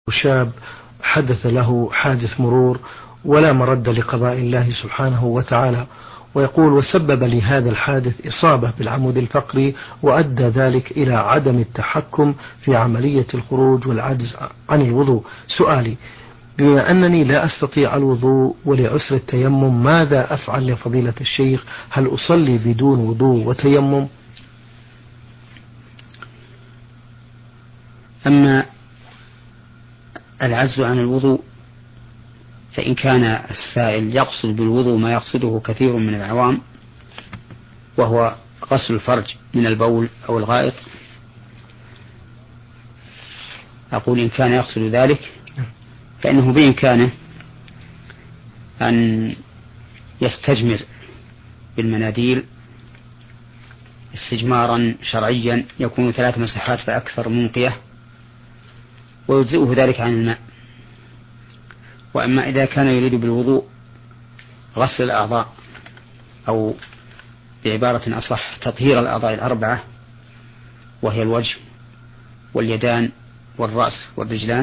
شاب حدث له حادث مرور ولا مرد لقضاء الله سبحانه وتعالى، ويقول: وسبب لي هذا الحادث إصابة بالعمود الفقري، وأدى ذلك إلى عدم التحكم في عملية الخروج والعجز عن الوضوء. سؤالي: بما أنني لا أستطيع الوضوء ولعسر التيمم، ماذا أفعل يا فضيلة الشيخ؟ هل أصلي بدون وضوء وتيمم؟ أما العجز عن الوضوء فإن كان السائل يقصد بالوضوء ما يقصده كثير من العوام، وهو غسل الفرج من البول أو الغائط، أقول إن كان يقصد ذلك فإنه بإمكانه أن يستجمر بالمناديل استجمارا شرعيا يكون 3 مسحات فأكثر منقية، ويجزئه ذلك عن الماء. وأما إذا كان يريد بالوضوء غسل الأعضاء، أو بعبارة أصح تطهير الأعضاء 4، وهي الوجه واليدان والرأس والرجلان،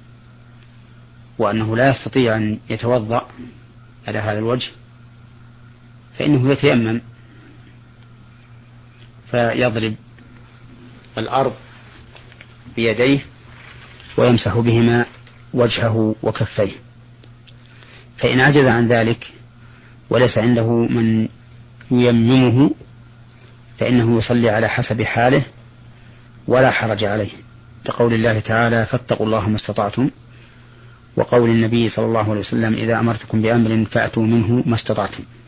وأنه لا يستطيع أن يتوضأ على هذا الوجه، فإنه يتيمم فيضرب الأرض بيديه ويمسح بهما وجهه وكفيه. فإن عجز عن ذلك وليس عنده من ييممه فإنه يصلي على حسب حاله ولا حرج عليه، لقول الله تعالى: فاتقوا الله ما استطعتم، وقول النبي صلى الله عليه وسلم: إذا أمرتكم بأمر فأتوا منه ما استطعتم.